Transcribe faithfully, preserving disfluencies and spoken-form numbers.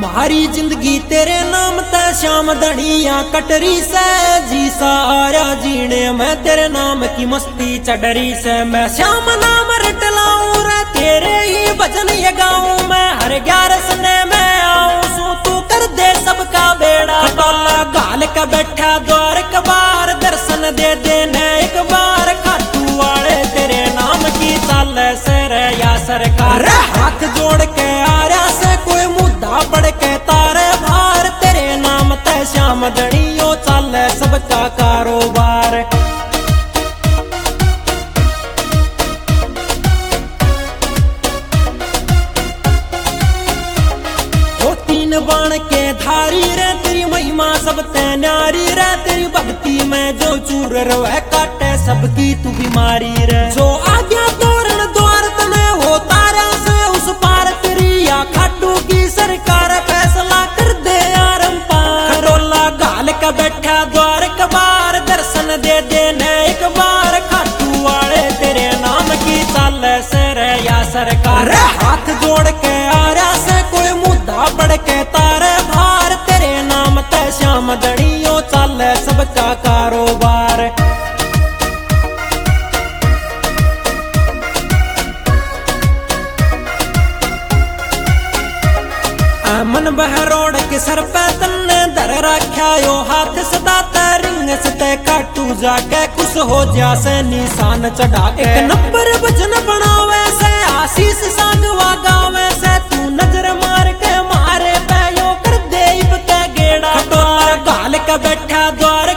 मारी जिंदगी तेरे नाम ते श्याम धड़िया कटरी से जी सारा जीने मैं तेरे नाम की मस्ती चढ़री से मैं श्याम नाम रटलाऊं रे तेरे ही भजन ये गाऊं मैं हर ग्यारह सने में आऊं सू तू कर दे सबका बेड़ा टोला गाल का बैठा द्वार कबार दर्शन दे देने एक बार खाटू वाले तेरे नाम की चाल सर या सरकार हाथ जोड़ के आर्या से कोई मुद्दा पड़ के तारे भार तेरे नाम ते श्याम धड़ियो चाल सबका कारोबार। ओ तीन बाण के धारी रे तेरी महिमा सब ते न्यारी रे तेरी भक्ति में जो चूर रवे काटे सबकी तू बीमारी रे जो आज्ञा तोरण द्वार तने हो तारा से उस पार तेरी या खाटू की सरकार फैसला कर दे आरंपार खटोला गाल का बैठा द्वार कबार दर्शन दे देने एक बार खाटू वाले तेरे नाम की चाल सर या सरकार हाथ जोड़ के आर्या से कोई मुद्दा बढ़ के तारे भार तेरे नाम ते श्याम धड़ियो चाल सबका कारोबार। मन बहरोड़ के सर पे तन्ने धर रख्या यो हाथ सदा रिंग सते काटू जाके कुछ हो जा से निशान चढ़ा एक नंबर भजन बनावे से आशीष सागवा गावे से तू नजर मार के मारे पे यो कर दे इब के गेड़ा टोला गाल का बैठा द्वार